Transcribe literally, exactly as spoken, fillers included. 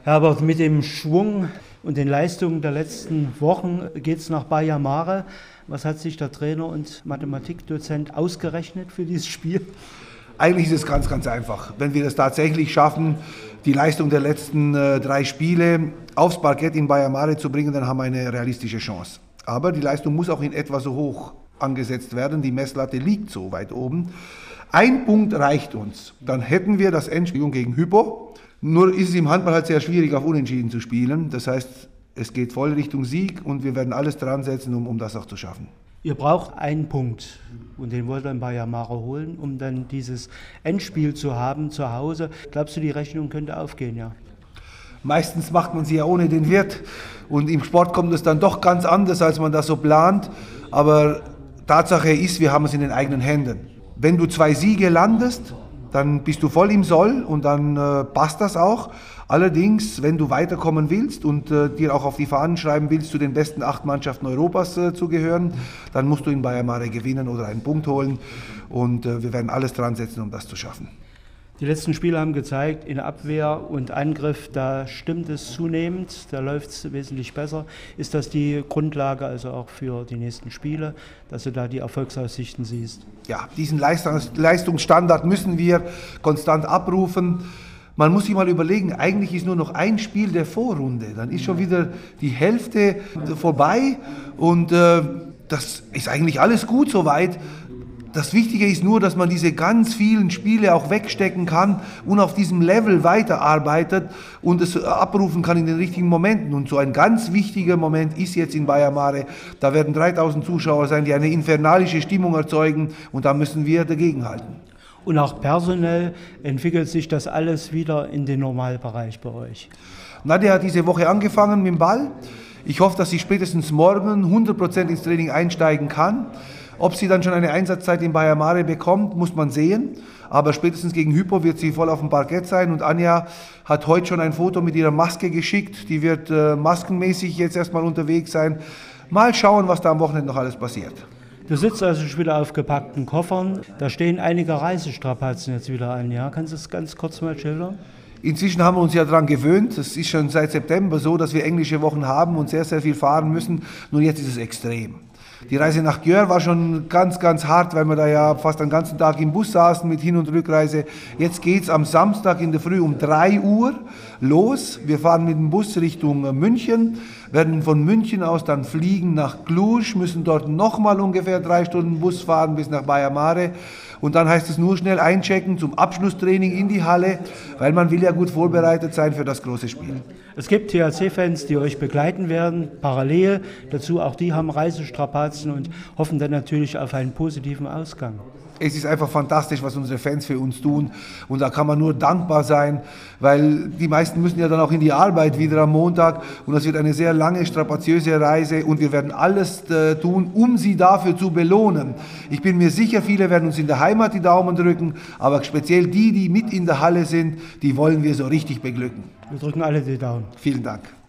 Herbert, mit dem Schwung und den Leistungen der letzten Wochen geht es nach Baia Mare. Was hat sich der Trainer und Mathematikdozent ausgerechnet für dieses Spiel? Eigentlich ist es ganz, ganz einfach. Wenn wir es tatsächlich schaffen, die Leistung der letzten äh, drei Spiele aufs Parkett in Baia Mare zu bringen, dann haben wir eine realistische Chance. Aber die Leistung muss auch in etwa so hoch angesetzt werden. Die Messlatte liegt so weit oben. Ein Punkt reicht uns. Dann hätten wir das Endspiel gegen Hypo. Nur ist es im Handball halt sehr schwierig, auf Unentschieden zu spielen. Das heißt, es geht voll Richtung Sieg und wir werden alles dran setzen, um, um das auch zu schaffen. Ihr braucht einen Punkt und den wollt ihr in Baia Mare holen, um dann dieses Endspiel zu haben zu Hause. Glaubst du, die Rechnung könnte aufgehen, ja? Meistens macht man sie ja ohne den Wirt und im Sport kommt es dann doch ganz anders, als man das so plant. Aber Tatsache ist, wir haben es in den eigenen Händen. Wenn du zwei Siege landest, dann bist du voll im Soll und dann äh, passt das auch. Allerdings, wenn du weiterkommen willst und äh, dir auch auf die Fahnen schreiben willst, zu den besten acht Mannschaften Europas äh, zu gehören, dann musst du in Baia Mare gewinnen oder einen Punkt holen. Und äh, wir werden alles dran setzen, um das zu schaffen. Die letzten Spiele haben gezeigt, in Abwehr und Angriff, da stimmt es zunehmend, da läuft es wesentlich besser. Ist das die Grundlage also auch für die nächsten Spiele, dass du da die Erfolgsaussichten siehst? Ja, diesen Leistungsstandard müssen wir konstant abrufen. Man muss sich mal überlegen, eigentlich ist nur noch ein Spiel der Vorrunde, dann ist schon wieder die Hälfte vorbei und äh, das ist eigentlich alles gut soweit. Das Wichtige ist nur, dass man diese ganz vielen Spiele auch wegstecken kann und auf diesem Level weiterarbeitet und es abrufen kann in den richtigen Momenten. Und so ein ganz wichtiger Moment ist jetzt in Baia Mare. Da werden dreitausend Zuschauer sein, die eine infernalische Stimmung erzeugen und da müssen wir dagegenhalten. Und auch personell entwickelt sich das alles wieder in den Normalbereich bei euch? Nadja hat diese Woche angefangen mit dem Ball. Ich hoffe, dass sie spätestens morgen hundert Prozent ins Training einsteigen kann. Ob sie dann schon eine Einsatzzeit in Baia Mare bekommt, muss man sehen. Aber spätestens gegen Hypo wird sie voll auf dem Parkett sein. Und Anja hat heute schon ein Foto mit ihrer Maske geschickt. Die wird äh, maskenmäßig jetzt erstmal unterwegs sein. Mal schauen, was da am Wochenende noch alles passiert. Du sitzt also schon wieder auf gepackten Koffern. Da stehen einige Reisestrapazen jetzt wieder an. Ja? Kannst du das ganz kurz mal schildern? Inzwischen haben wir uns ja daran gewöhnt. Es ist schon seit September so, dass wir englische Wochen haben und sehr, sehr viel fahren müssen. Nur jetzt ist es extrem. Die Reise nach Győr war schon ganz, ganz hart, weil wir da ja fast den ganzen Tag im Bus saßen mit Hin- und Rückreise. Jetzt geht es am Samstag in der Früh um drei Uhr los. Wir fahren mit dem Bus Richtung München, werden von München aus dann fliegen nach Cluj, müssen dort nochmal ungefähr drei Stunden Bus fahren bis nach Baia Mare. Und dann heißt es nur schnell einchecken zum Abschlusstraining in die Halle, weil man will ja gut vorbereitet sein für das große Spiel. Es gibt T H C-Fans, die euch begleiten werden, parallel dazu, auch die haben Reisestrapazen und hoffen dann natürlich auf einen positiven Ausgang. Es ist einfach fantastisch, was unsere Fans für uns tun und da kann man nur dankbar sein, weil die meisten müssen ja dann auch in die Arbeit wieder am Montag und das wird eine sehr lange, strapaziöse Reise und wir werden alles äh, tun, um sie dafür zu belohnen. Ich bin mir sicher, viele werden uns in der Heimat die Daumen drücken, aber speziell die, die mit in der Halle sind, die wollen wir so richtig beglücken. Wir drücken alle die Daumen. Vielen Dank.